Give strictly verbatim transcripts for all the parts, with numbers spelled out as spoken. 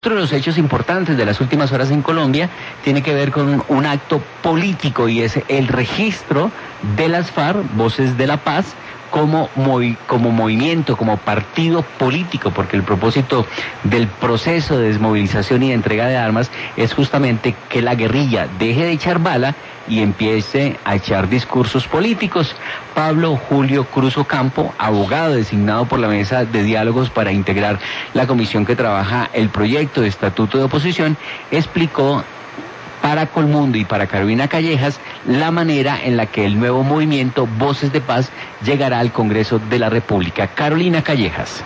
Otro de los hechos importantes de las últimas horas en Colombia tiene que ver con un acto político y es el registro de las FARC, Voces de la Paz, como, movi- como movimiento, como partido político, porque el propósito del proceso de desmovilización y de entrega de armas es justamente que la guerrilla deje de echar bala y empiece a echar discursos políticos. Pablo Julio Cruz Ocampo, abogado designado por la Mesa de Diálogos para integrar la comisión que trabaja el proyecto de estatuto de oposición, explicó para Colmundo y para Carolina Callejas la manera en la que el nuevo movimiento Voces de Paz llegará al Congreso de la República. Carolina Callejas.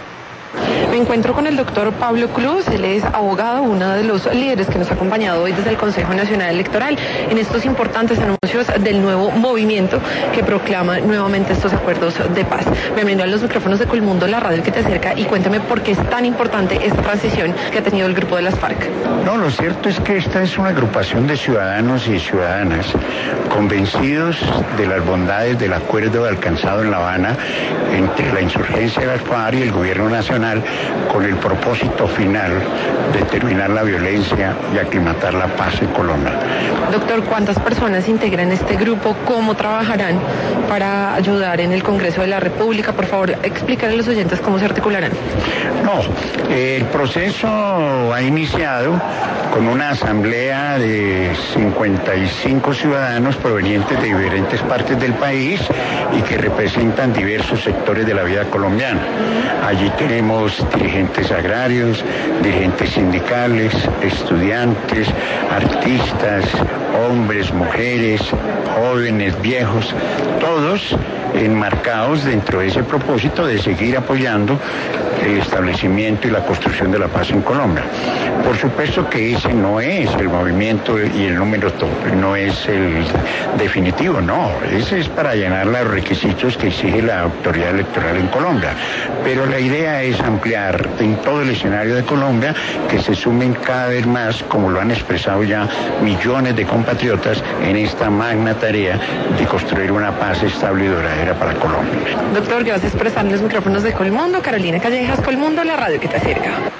Me encuentro con el doctor Pablo Cruz, él es abogado, uno de los líderes que nos ha acompañado hoy desde el Consejo Nacional Electoral en estos importantes anuncios del nuevo movimiento que proclama nuevamente estos acuerdos de paz. Bienvenido a los micrófonos de Colmundo, la radio que te acerca, y cuéntame por qué es tan importante esta transición que ha tenido el grupo de las FARC. No, lo cierto es que esta es una agrupación de ciudadanos y ciudadanas convencidos de las bondades del acuerdo alcanzado en La Habana entre la insurgencia de las FARC y el gobierno nacional, con el propósito final de terminar la violencia y aclimatar la paz en Colombia. Doctor, ¿cuántas personas integran este grupo? ¿Cómo trabajarán para ayudar en el Congreso de la República? Por favor, explícale a los oyentes cómo se articularán. No, el proceso ha iniciado con una asamblea de cincuenta y cinco ciudadanos provenientes de diferentes partes del país y que representan diversos sectores de la vida colombiana. Allí tenemos dirigentes agrarios, dirigentes sindicales, estudiantes, artistas, hombres, mujeres, jóvenes, viejos, todos enmarcados dentro de ese propósito de seguir apoyando el establecimiento y la construcción de la paz en Colombia. Por supuesto que ese no es el movimiento y el número tope, no es el definitivo, no, ese es para llenar los requisitos que exige la autoridad electoral en Colombia, pero la idea es ampliar en todo el escenario de Colombia, que se sumen cada vez más, como lo han expresado ya millones de compatriotas, en esta magna tarea de construir una paz estable y duradera para Colombia. Doctor, gracias por estar en los micrófonos de Colmundo. Carolina Callejas, Colmundo, la radio que te acerca.